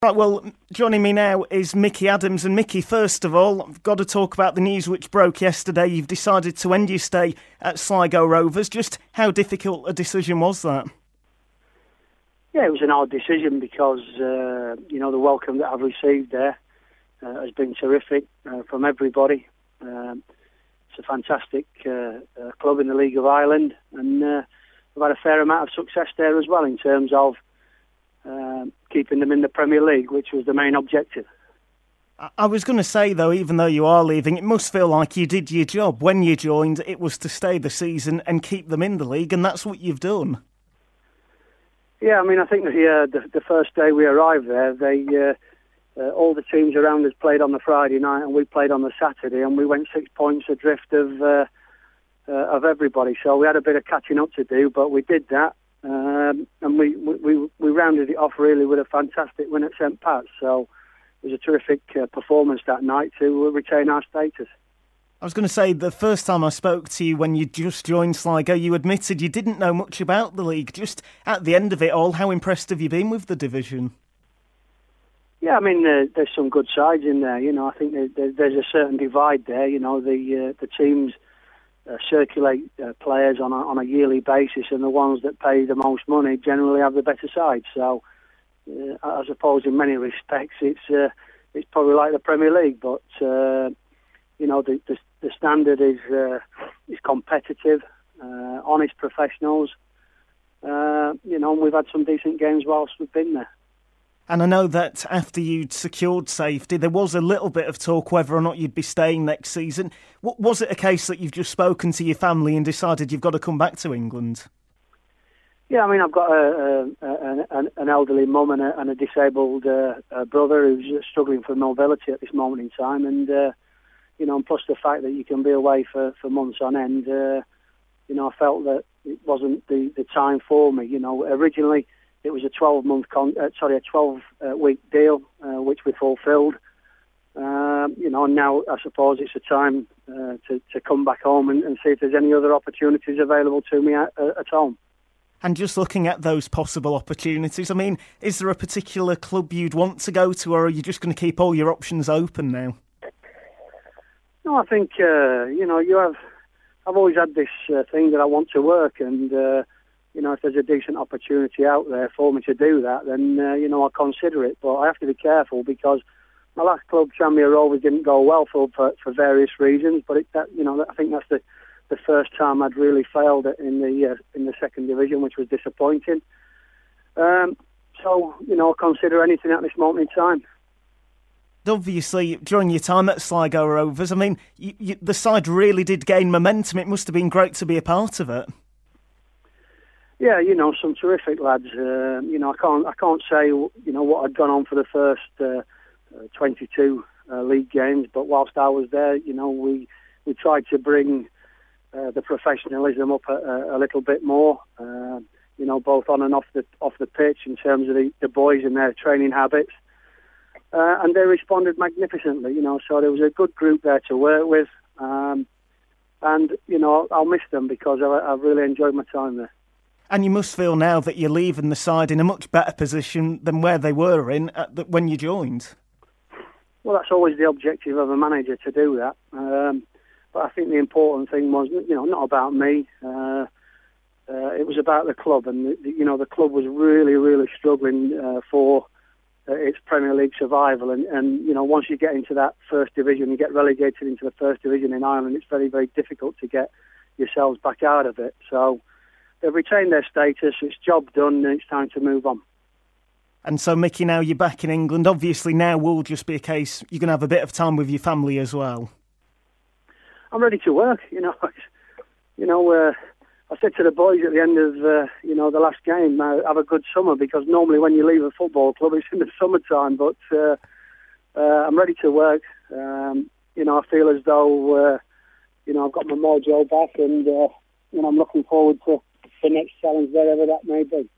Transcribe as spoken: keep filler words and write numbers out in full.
Right, well, joining me now is Mickey Adams. And Mickey, first of all, I've got to talk about the news which broke yesterday. You've decided to end your stay at Sligo Rovers. Just how difficult a decision was that? Yeah, it was an odd decision because, uh, you know, the welcome that I've received there uh, has been terrific uh, from everybody. Um, it's a fantastic uh, uh, club in the League of Ireland, and uh, we've had a fair amount of success there as well in terms of Um, keeping them in the Premier League, which was the main objective. I was going to say, though, even though you are leaving, it must feel like you did your job. When you joined, it was to stay the season and keep them in the league, and that's what you've done. Yeah, I mean, I think the uh, the, the first day we arrived there, they uh, uh, all the teams around us played on the Friday night, and we played on the Saturday, and we went six points adrift of uh, uh, of everybody. So we had a bit of catching up to do, but we did that. Um, and we, we we rounded it off really with a fantastic win at Saint Pat's. So it was a terrific uh, performance that night to uh, retain our status. I was going to say, the first time I spoke to you when you just joined Sligo, you admitted you didn't know much about the league. Just at the end of it all, how impressed have you been with the division? Yeah, I mean, uh, there's some good sides in there. You know, I think there, there's a certain divide there. You know, the uh, the teams Uh, circulate uh, players on a, on a yearly basis, and the ones that pay the most money generally have the better side. So, uh, I suppose in many respects, it's uh, it's probably like the Premier League, but uh, you know the the, the standard is uh, is competitive, uh, honest professionals. Uh, you know, and we've had some decent games whilst we've been there. And I know that after you'd secured safety, there was a little bit of talk whether or not you'd be staying next season. Was it a case that you've just spoken to your family and decided you've got to come back to England? Yeah, I mean, I've got a, a, a, an elderly mum and a, and a disabled uh, a brother who's struggling for mobility at this moment in time. And, uh, you know, and plus the fact that you can be away for, for months on end, uh, you know, I felt that it wasn't the, the time for me. You know, originally it was a twelve-month, con- uh, sorry, a twelve-week deal, uh, which we fulfilled. Um, you know, and now I suppose it's a time uh, to, to come back home and, and see if there's any other opportunities available to me at, at home. And just looking at those possible opportunities, I mean, is there a particular club you'd want to go to, or are you just going to keep all your options open now? No, I think, uh, you know, you have, I've always had this uh, thing that I want to work, and uh, you know, if there's a decent opportunity out there for me to do that, then, uh, you know, I'll consider it. But I have to be careful because my last club, Tranmere Rovers, didn't go well for for, for various reasons. But, it, that, you know, I think that's the, the first time I'd really failed in the uh, in the second division, which was disappointing. Um, so, you know, I'll consider anything at this moment in time. Obviously, during your time at Sligo Rovers, I mean, you, you, the side really did gain momentum. It must have been great to be a part of it. Yeah, you know, some terrific lads. Uh, you know, I can't, I can't say, you know, what had gone on for the first uh, twenty-two uh, league games, but whilst I was there, you know, we we tried to bring uh, the professionalism up a, a little bit more. Uh, you know, both on and off the off the pitch in terms of the, the boys and their training habits, uh, and they responded magnificently. You know, so there was a good group there to work with, um, and you know, I'll miss them because I, I've really enjoyed my time there. And you must feel now that you're leaving the side in a much better position than where they were in at the, when you joined. Well, that's always the objective of a manager, to do that. Um, but I think the important thing was, you know, not about me. Uh, uh, it was about the club, and the, you know, the club was really, really struggling uh, for uh, its Premier League survival. And, and you know, once you get into that first division, you get relegated into the first division in Ireland. It's very, very difficult to get yourselves back out of it. So they've retained their status, it's job done, and it's time to move on. And so, Mickey, now you're back in England. Obviously, now will just be a case you're going to have a bit of time with your family as well. I'm ready to work, you know. You know, uh, I said to the boys at the end of, uh, you know, the last game, uh, have a good summer, because normally when you leave a football club, it's in the summertime. But uh, uh, I'm ready to work. Um, you know, I feel as though, uh, you know, I've got my mojo back, and, uh, you know, I'm looking forward to the next challenge, wherever that may be.